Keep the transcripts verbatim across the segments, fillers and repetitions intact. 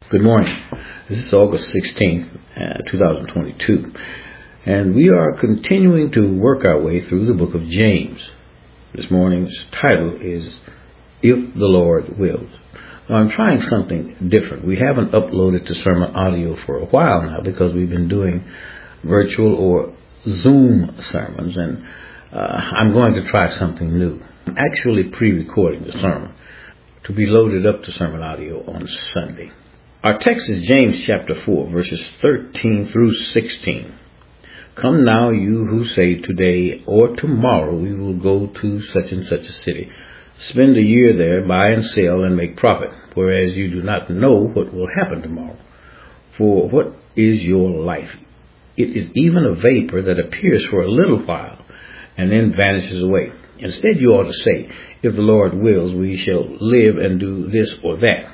Good morning. This is August sixteenth, uh, two thousand twenty-two, and we are continuing to work our way through the book of James. This morning's title is If the Lord Wills. Now, I'm trying something different. We haven't uploaded to sermon audio for a while now because we've been doing virtual or Zoom sermons, and uh, I'm going to try something new. I'm actually pre-recording the sermon to be loaded up to sermon audio on Sunday. Our text is James chapter four, verses thirteen through sixteen. Come now, you who say today or tomorrow we will go to such and such a city, spend a year there, buy and sell, and make profit, whereas you do not know what will happen tomorrow. For what is your life? It is even a vapor that appears for a little while and then vanishes away. Instead, you ought to say, if the Lord wills, we shall live and do this or that.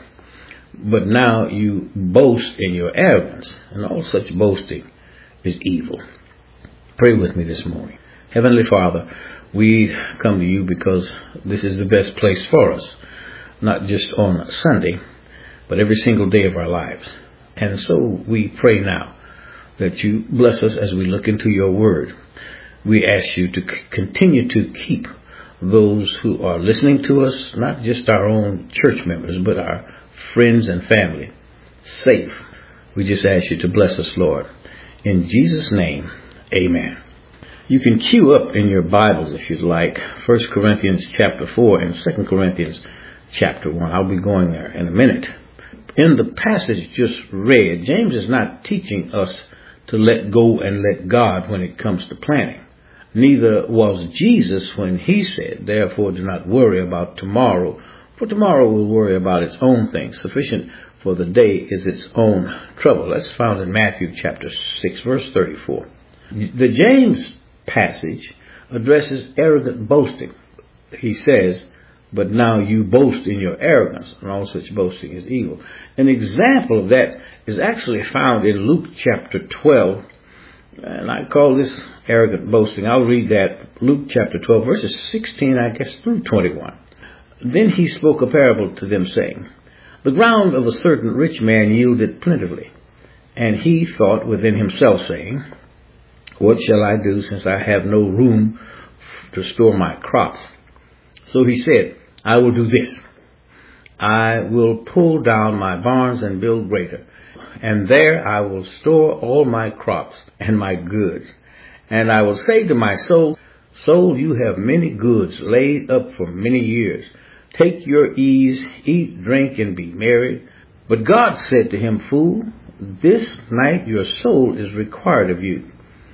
But now you boast in your arrogance, and all such boasting is evil. Pray with me this morning. Heavenly Father, we come to you because this is the best place for us, not just on Sunday, but every single day of our lives. And so we pray now that you bless us as we look into your word. We ask you to c- continue to keep those who are listening to us, not just our own church members, but our friends and family, safe. We just ask you to bless us, Lord. In Jesus' name, amen. You can cue up in your Bibles, if you'd like, First Corinthians chapter four and Second Corinthians chapter one. I'll be going there in a minute. In the passage just read, James is not teaching us to let go and let God when it comes to planning. Neither was Jesus when he said, therefore do not worry about tomorrow, for tomorrow will worry about its own things. Sufficient for the day is its own trouble. That's found in Matthew chapter six, verse thirty-four. The James passage addresses arrogant boasting. He says, but now you boast in your arrogance, and all such boasting is evil. An example of that is actually found in Luke chapter twelve, and I call this arrogant boasting. I'll read that, Luke chapter twelve, verses sixteen, I guess, through twenty-one. Then he spoke a parable to them, saying, the ground of a certain rich man yielded plentifully. And he thought within himself, saying, what shall I do, since I have no room to store my crops? So he said, I will do this. I will pull down my barns and build greater, and there I will store all my crops and my goods. And I will say to my soul, soul, you have many goods laid up for many years. Take your ease, eat, drink, and be merry. But God said to him, fool, this night your soul is required of you.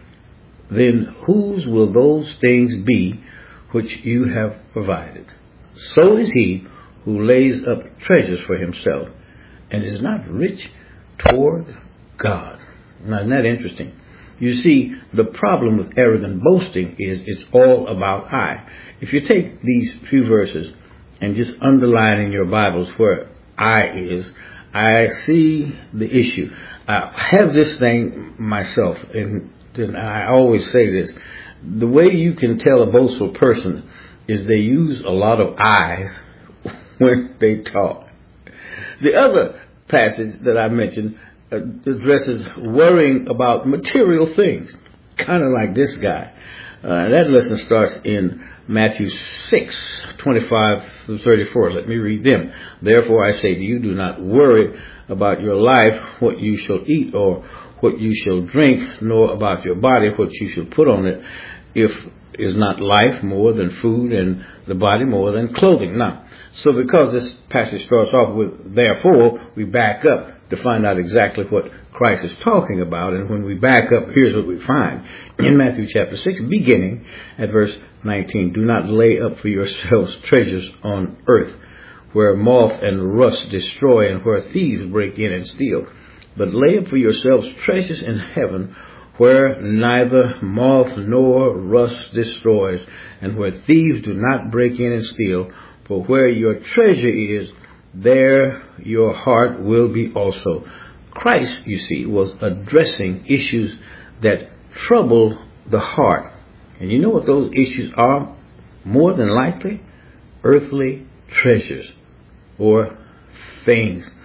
Then whose will those things be which you have provided? So is he who lays up treasures for himself and is not rich toward God. Now, isn't that interesting? You see, the problem with arrogant boasting is it's all about I. If you take these few verses and just underline in your Bibles where I is, I see the issue. I have this thing myself, and then I always say this. The way you can tell a boastful person is they use a lot of I's when they talk. The other passage that I mentioned addresses worrying about material things, kind of like this guy. Uh, that lesson starts in Matthew six, twenty-five through thirty-four. Let me read them. Therefore I say to you, do not worry about your life, what you shall eat or what you shall drink, nor about your body, what you shall put on it. If is not life more than food, and the body more than clothing. Now, so because this passage starts off with therefore, we back up to find out exactly what Christ is talking about. And when we back up, here's what we find. In Matthew chapter six, beginning at verse nineteen, do not lay up for yourselves treasures on earth, where moth and rust destroy, and where thieves break in and steal. But lay up for yourselves treasures in heaven, where neither moth nor rust destroys, and where thieves do not break in and steal. For where your treasure is, there your heart will be also. Christ, you see, was addressing issues that trouble the heart. And you know what those issues are? More than likely, earthly treasures or things.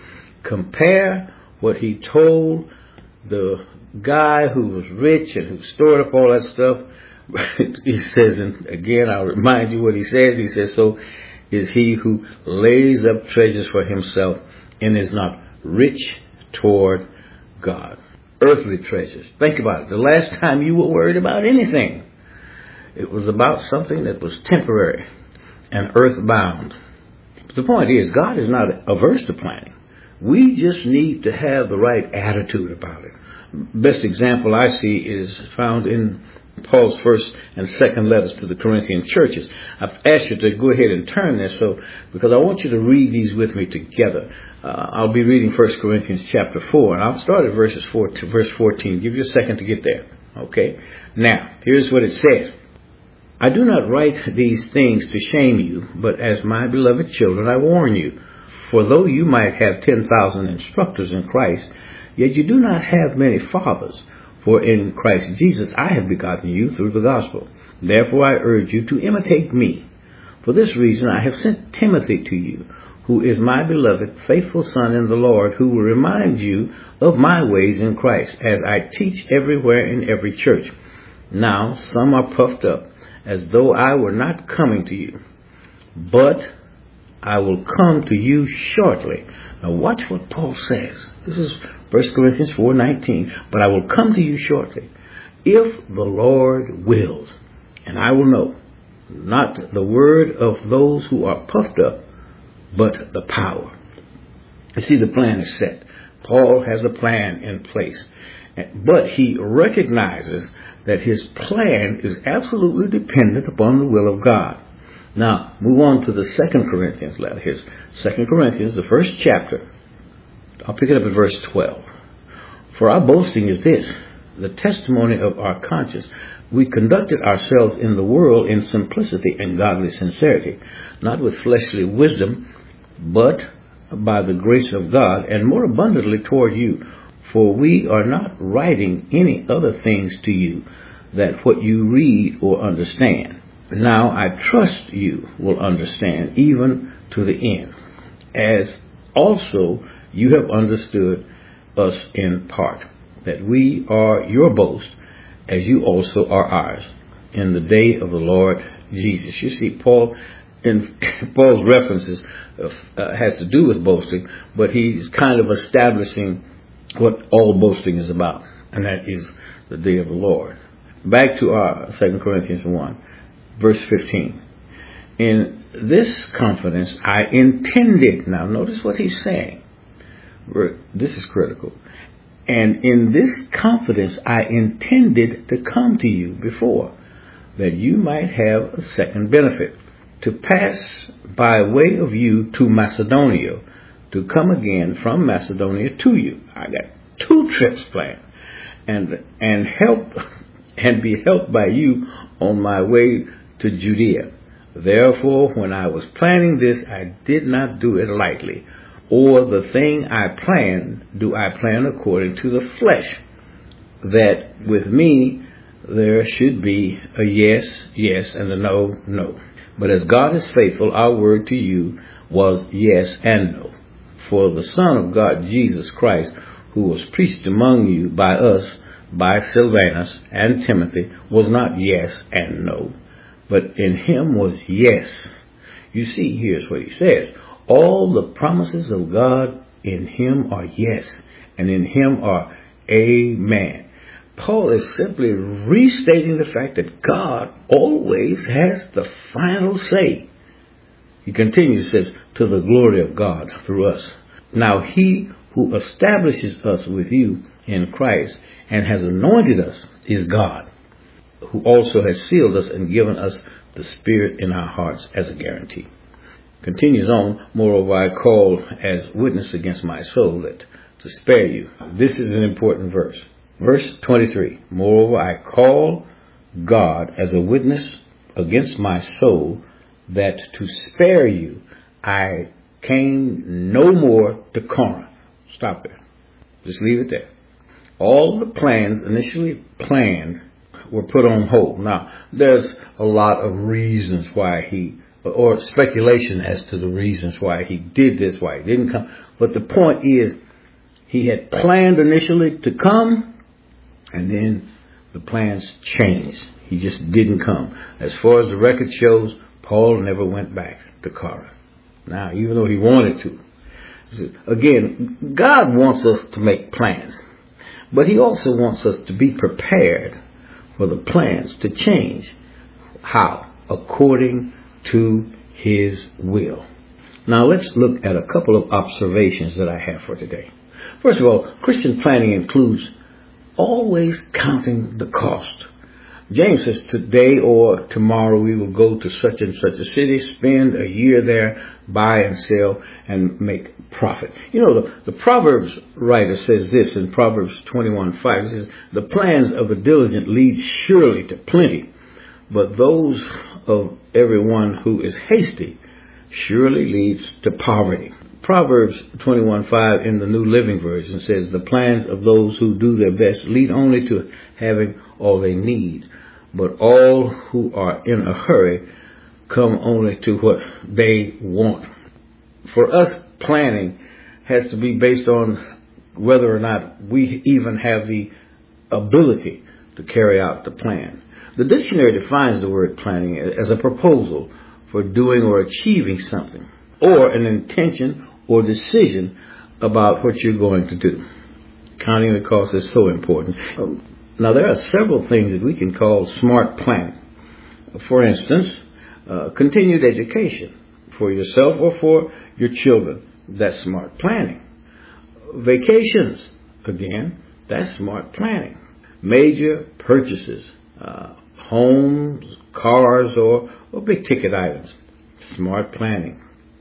Compare what he told the guy who was rich and who stored up all that stuff. He says, and again, I'll remind you what he says. He says, so is he who lays up treasures for himself and is not rich toward God. Earthly treasures. Think about it. The last time you were worried about anything, it was about something that was temporary and earthbound. The point is, God is not averse to planning. We just need to have the right attitude about it. Best example I see is found in Paul's first and second letters to the Corinthian churches. I've asked you to go ahead and turn there, so because I want you to read these with me together. Uh, I'll be reading First Corinthians chapter four, and I'll start at verses four to verse fourteen. Give you a second to get there. Okay. Now, here's what it says. I do not write these things to shame you, but as my beloved children, I warn you. For though you might have ten thousand instructors in Christ, yet you do not have many fathers. For in Christ Jesus I have begotten you through the gospel. Therefore I urge you to imitate me. For this reason I have sent Timothy to you, who is my beloved, faithful son in the Lord, who will remind you of my ways in Christ, as I teach everywhere in every church. Now some are puffed up, as though I were not coming to you. But I will come to you shortly. Now watch what Paul says. This is First Corinthians four nineteen. But I will come to you shortly, if the Lord wills. And I will know, not the word of those who are puffed up, but the power. You see, the plan is set. Paul has a plan in place. But he recognizes that his plan is absolutely dependent upon the will of God. Now, move on to the Second Corinthians letter. Here's Second Corinthians, the first chapter. I'll pick it up at verse twelve. For our boasting is this, the testimony of our conscience. We conducted ourselves in the world in simplicity and godly sincerity, not with fleshly wisdom, but by the grace of God, and more abundantly toward you. For we are not writing any other things to you, that what you read or understand. Now I trust you will understand even to the end, as also you have understood us in part, that we are your boast, as you also are ours, in the day of the Lord Jesus. You see, Paul, in Paul's references uh, has to do with boasting, but he's kind of establishing what all boasting is about, and that is the day of the Lord. Back to our Second Corinthians one. Verse fifteen. In this confidence I intended. Now notice what he's saying. This is critical. And in this confidence I intended to come to you before, that you might have a second benefit, to pass by way of you to Macedonia, to come again from Macedonia to you. I got two trips planned, and and help and be helped by you on my way to Judea. Therefore, when I was planning this, I did not do it lightly. Or the thing I planned, do I plan according to the flesh, that with me there should be a yes, yes, and a no, no. But as God is faithful, our word to you was yes and no. For the Son of God, Jesus Christ, who was preached among you by us, by Silvanus and Timothy, was not yes and no, but in him was yes. You see, here's what he says. All the promises of God in him are yes, and in him are amen. Paul is simply restating the fact that God always has the final say. He continues, says, to the glory of God through us. Now he who establishes us with you in Christ and has anointed us is God, who also has sealed us and given us the Spirit in our hearts as a guarantee. Continues on, moreover I call as witness against my soul that to spare you. This is an important verse. Verse twenty-three, moreover I call God as a witness against my soul that to spare you I came no more to Corinth. Stop there. Just leave it there. All the plans initially planned were put on hold. Now, there's a lot of reasons why he or speculation as to the reasons why he did this, why he didn't come. But the point is, he had planned initially to come, and then the plans changed. He just didn't come. As far as the record shows, Paul never went back to Corinth. Now, even though he wanted to. Again, God wants us to make plans, but he also wants us to be prepared for the plans to change. How? According to his will. Now, let's look at a couple of observations that I have for today. First of all, Christian planning includes always counting the cost. James says today or tomorrow we will go to such and such a city, spend a year there, buy and sell, and make profit. You know, the, the Proverbs writer says this in Proverbs twenty-one five. It says, the plans of the diligent lead surely to plenty, but those of everyone who is hasty surely leads to poverty. Proverbs twenty-one five in the New Living Version says, the plans of those who do their best lead only to having all they need, but all who are in a hurry come only to what they want. For us, planning has to be based on whether or not we even have the ability to carry out the plan. The dictionary defines the word planning as a proposal for doing or achieving something, or an intention or decision about what you're going to do. Counting the cost is so important. Um, now, there are several things that we can call smart planning. For instance, uh, continued education for yourself or for your children. That's smart planning. Vacations, again, that's smart planning. Major purchases, uh, homes, cars, or, or big ticket items. Smart planning.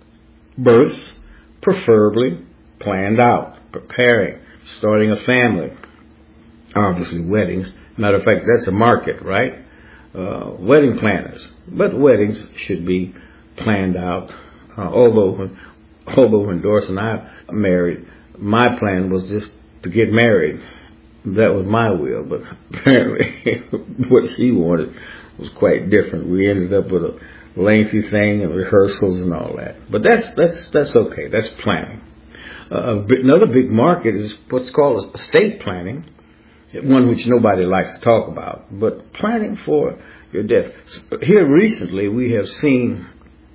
Births, preferably planned out, preparing, starting a family. Obviously, weddings. Matter of fact, that's a market, right? Uh, wedding planners. But weddings should be planned out. Uh, although, when, although when Doris and I married, my plan was just to get married. That was my will, but apparently what she wanted was quite different. We ended up with a lengthy thing and rehearsals and all that. But that's that's that's okay. That's planning. Uh, another big market is what's called estate planning, one which nobody likes to talk about, but planning for your death. Here recently we have seen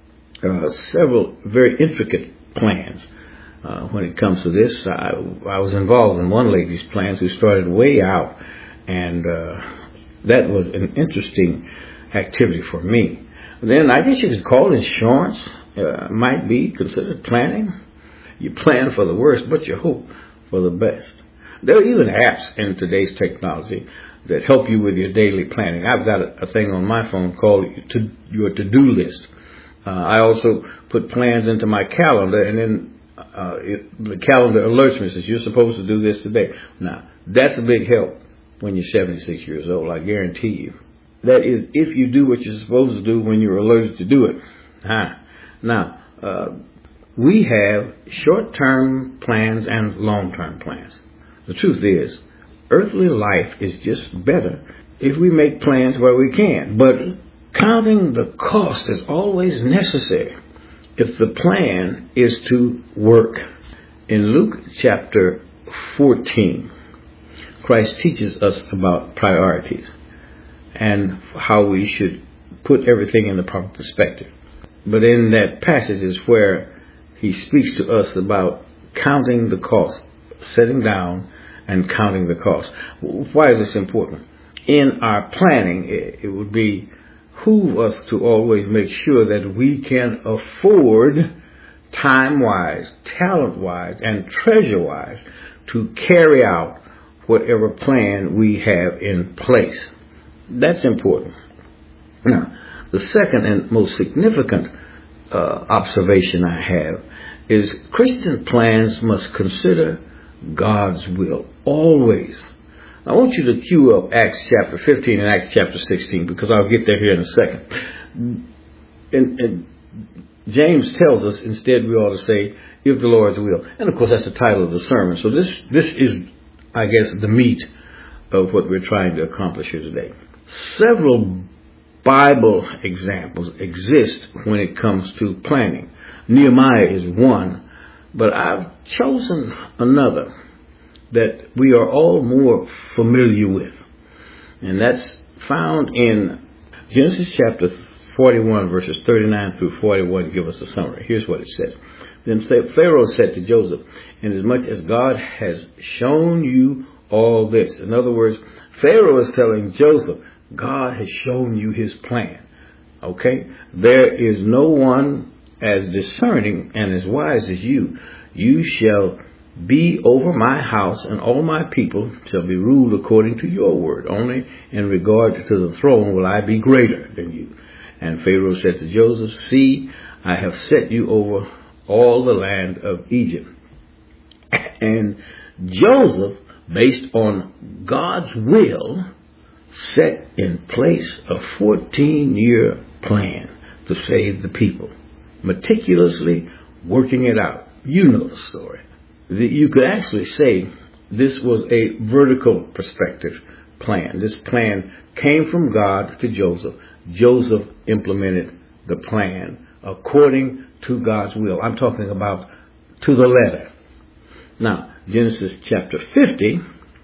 uh, several very intricate plans. Uh, when it comes to this, I, I was involved in one lady's plans who started way out, and uh, that was an interesting activity for me. Then I guess you could call insurance, uh, might be considered planning. You plan for the worst, but you hope for the best. There are even apps in today's technology that help you with your daily planning. I've got a, a thing on my phone called to, your to-do list. Uh, I also put plans into my calendar, and then uh, it, the calendar alerts me, says you're supposed to do this today. Now, that's a big help when you're seventy-six years old, I guarantee you. That is, if you do what you're supposed to do when you're alerted to do it. Huh. Now, uh, we have short-term plans and long-term plans. The truth is, earthly life is just better if we make plans where we can. But counting the cost is always necessary if the plan is to work. In Luke chapter fourteen, Christ teaches us about priorities and how we should put everything in the proper perspective. But in that passage is where he speaks to us about counting the cost, sitting down and counting the cost. Why is this important? In our planning, it would behoove us to always make sure that we can afford time-wise, talent-wise, and treasure-wise to carry out whatever plan we have in place. That's important. Now, the second and most significant uh, observation I have is Christian plans must consider God's will always. I want you to cue up Acts chapter fifteen and Acts chapter sixteen, because I'll get there here in a second. And, and James tells us instead we ought to say, if the Lord's will. And of course that's the title of the sermon. So this, this is, I guess, the meat of what we're trying to accomplish here today. Several Bible examples exist when it comes to planning. Nehemiah is one, but I've chosen another that we are all more familiar with. And that's found in Genesis chapter forty-one, verses thirty-nine through forty-one. Give us a summary. Here's what it says. Then Pharaoh said to Joseph, inasmuch as God has shown you all this. In other words, Pharaoh is telling Joseph, God has shown you his plan. Okay? There is no one as discerning and as wise as you. You shall be over my house, and all my people shall be ruled according to your word. Only in regard to the throne will I be greater than you. And Pharaoh said to Joseph, see, I have set you over all the land of Egypt. And Joseph, based on God's will, set in place a fourteen-year plan to save the people, meticulously working it out. You know the story. You could actually say this was a vertical perspective plan. This plan came from God to Joseph. Joseph implemented the plan according to God's will. I'm talking about to the letter. Now, Genesis chapter fifty,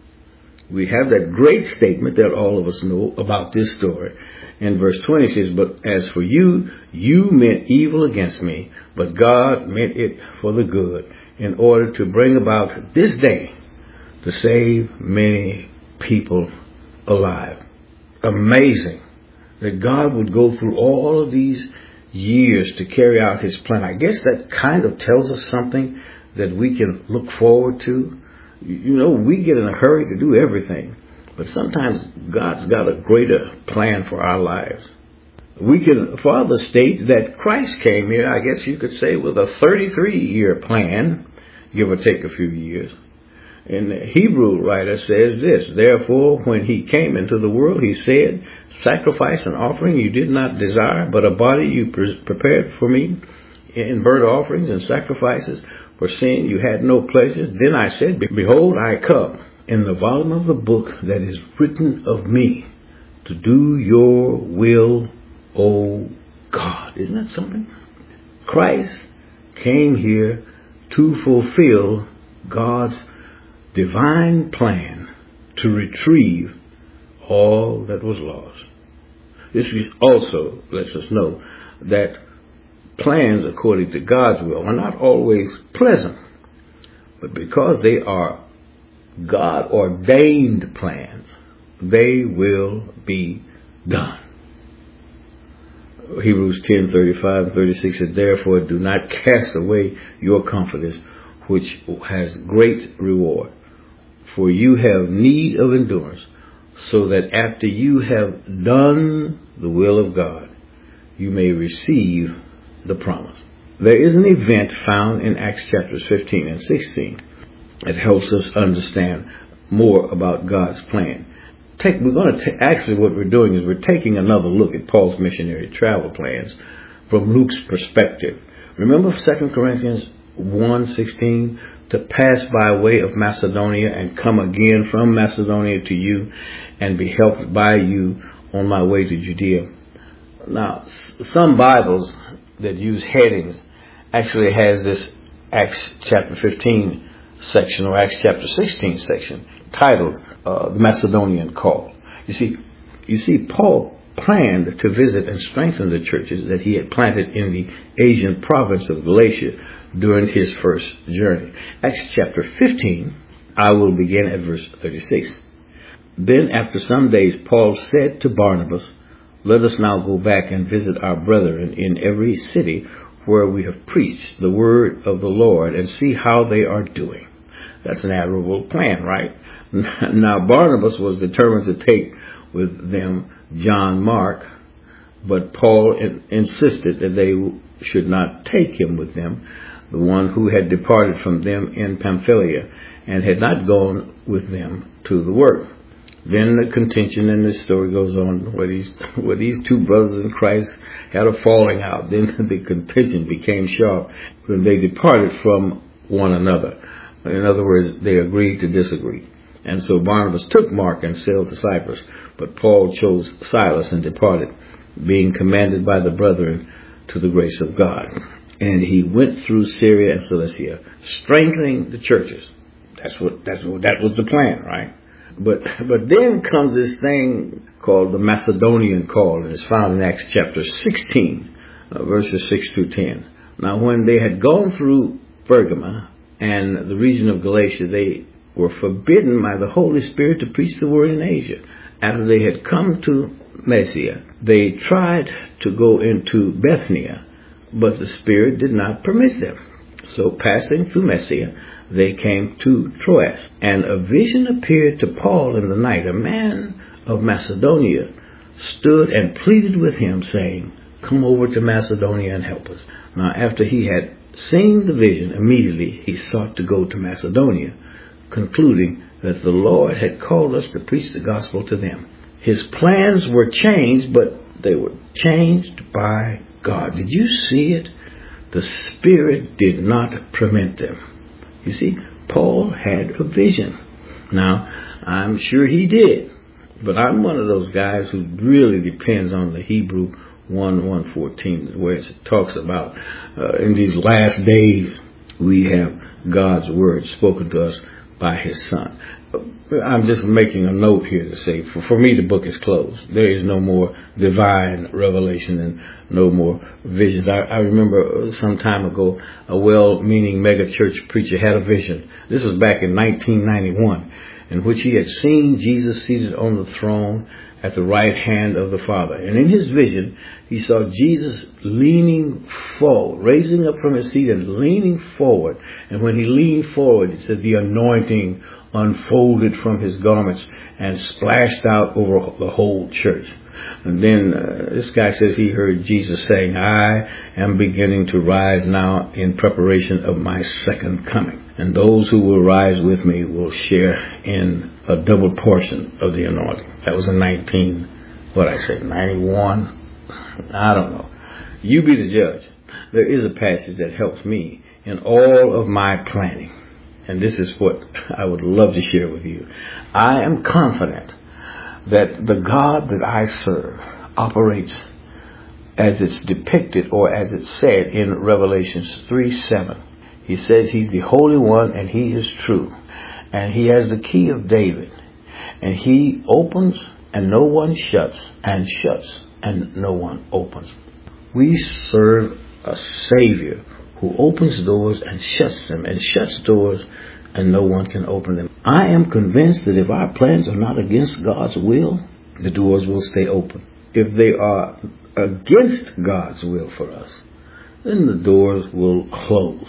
we have that great statement that all of us know about this story. In verse twenty it says, but as for you, you meant evil against me, but God meant it for the good, in order to bring about this day to save many people alive. Amazing that God would go through all of these years to carry out his plan. I guess that kind of tells us something that we can look forward to. You know, we get in a hurry to do everything, but sometimes God's got a greater plan for our lives. We can further state that Christ came here, I guess you could say, with a thirty-three-year plan, give or take a few years. And the Hebrew writer says this, therefore, when he came into the world, he said, sacrifice and offering you did not desire, but a body you pre- prepared for me in burnt offerings and sacrifices. For sin you had no pleasure. Then I said, behold, I come. In the volume of the book that is written of me, to do your will, O God. Isn't that something? Christ came here to fulfill God's divine plan to retrieve all that was lost. This also lets us know that plans according to God's will are not always pleasant, but because they are God-ordained plans, they will be done. Hebrews ten, thirty-five and thirty-six says, therefore do not cast away your confidence, which has great reward. For you have need of endurance, so that after you have done the will of God, you may receive the promise. There is an event found in Acts chapters fifteen and sixteen that helps us understand more about God's plan. Take, we're going to actually what we're doing is we're taking another look at Paul's missionary travel plans from Luke's perspective. Remember Second Corinthians one sixteen, to pass by way of Macedonia and come again from Macedonia to you and be helped by you on my way to Judea. Now, some Bibles that use headings actually has this Acts chapter fifteen section or Acts chapter sixteen section titled uh, the Macedonian Call. You see, you see, Paul planned to visit and strengthen the churches that he had planted in the Asian province of Galatia during his first journey. Acts chapter fifteen, I will begin at verse thirty-six. Then after some days, Paul said to Barnabas, let us now go back and visit our brethren in every city where we have preached the word of the Lord and see how they are doing. That's an admirable plan, right? Now, Barnabas was determined to take with them John Mark, but Paul in- insisted that they should not take him with them, the one who had departed from them in Pamphylia and had not gone with them to the work. Then the contention in this story goes on where these, where these two brothers in Christ had a falling out. Then the contention became sharp when they departed from one another. In other words, they agreed to disagree. And so Barnabas took Mark and sailed to Cyprus, but Paul chose Silas and departed. being commanded by the brethren to the grace of God. And he went through Syria and Cilicia, strengthening the churches. That's what, that's what, that was the plan, right? But, but then comes this thing called the Macedonian call, and it's found in Acts chapter sixteen, uh, verses six through ten. Now, when they had gone through Pergama and the region of Galatia, they were forbidden by the Holy Spirit to preach the word in Asia. After they had come to Mysia, they tried to go into Bithynia, but the Spirit did not permit them. So passing through Mysia, they came to Troas. And a vision appeared to Paul in the night. A man of Macedonia stood and pleaded with him, saying, "Come over to Macedonia and help us." Now, after he had seen the vision, immediately he sought to go to Macedonia, concluding that the Lord had called us to preach the gospel to them. His plans were changed, but they were changed by God. Did you see it? The Spirit did not permit them. You see, Paul had a vision. Now, I'm sure he did, but I'm one of those guys who really depends on the Hebrew one one fourteen, where it talks about uh, in these last days we have God's word spoken to us by his Son. I'm just making a note here to say, for, for me, the book is closed. There is no more divine revelation and no more visions. I, I remember some time ago, a well-meaning megachurch preacher had a vision. This was back in nineteen ninety-one, in which he had seen Jesus seated on the throne at the right hand of the Father. And in his vision, he saw Jesus leaning forward, raising up from his seat and leaning forward. And when he leaned forward, it said the anointing unfolded from his garments and splashed out over the whole church. And then uh, this guy says he heard Jesus saying, "I am beginning to rise now in preparation of my second coming. And those who will rise with me will share in a double portion of the anointing." That was in nineteen, what I said, ninety-one? I don't know. You be the judge. There is a passage that helps me in all of my planning. And this is what I would love to share with you. I am confident that the God that I serve operates as it's depicted or as it's said in Revelations three seven. He says he's the Holy One and he is true. And he has the key of David. And he opens and no one shuts, and shuts and no one opens. We serve a Savior who opens doors and shuts them, and shuts doors and no one can open them. I am convinced that if our plans are not against God's will, the doors will stay open. If they are against God's will for us, then the doors will close.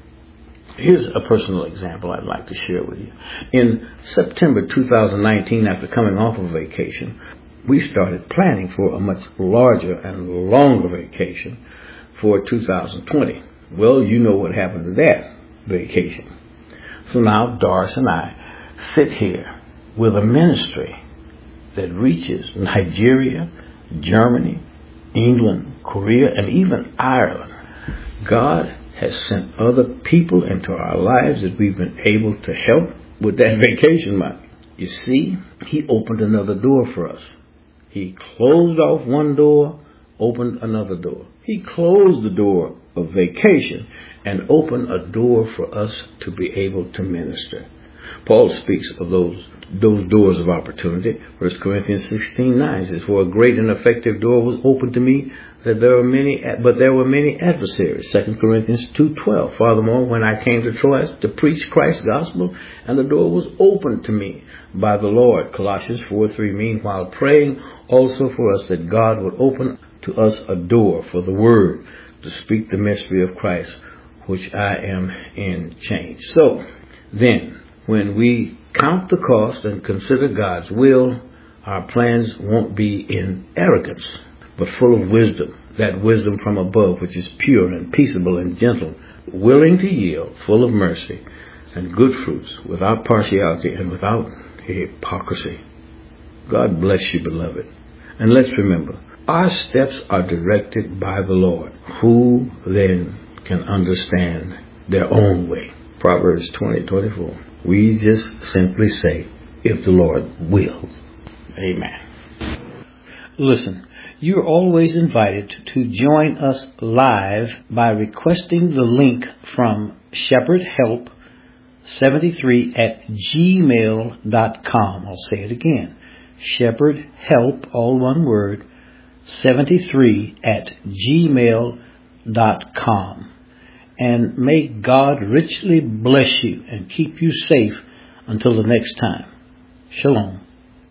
Here's a personal example I'd like to share with you. In September two thousand nineteen, after coming off of vacation, we started planning for a much larger and longer vacation for two thousand twenty. Well, you know what happened to that vacation. So now Doris and I sit here with a ministry that reaches Nigeria, Germany, England, Korea, and even Ireland. God has sent other people into our lives that we've been able to help with that vacation money. You see, he opened another door for us. He closed off one door, opened another door. He closed the door of vacation and opened a door for us to be able to minister. Paul speaks of those those doors of opportunity. First Corinthians sixteen nine says, "For a great and effective door was opened to me, that there were many, but there were many adversaries." Second Corinthians two twelve. "Furthermore, when I came to Troas to preach Christ's gospel, and the door was opened to me by the Lord." Colossians four three. "Meanwhile, praying also for us that God would open to us a door for the word to speak the mystery of Christ, which I am in chains." So then, when we count the cost and consider God's will, our plans won't be in arrogance, but full of wisdom, that wisdom from above, which is pure and peaceable and gentle, willing to yield, full of mercy and good fruits, without partiality and without hypocrisy. God bless you, beloved. And let's remember, our steps are directed by the Lord. Who then can understand their own way? Proverbs twenty twenty-four. We just simply say, if the Lord wills. Amen. Listen, you're always invited to join us live by requesting the link from shepherd help seventy-three at gmail dot com. I'll say it again. shepherd help, all one word, seventy-three at gmail dot com. And may God richly bless you and keep you safe until the next time. Shalom.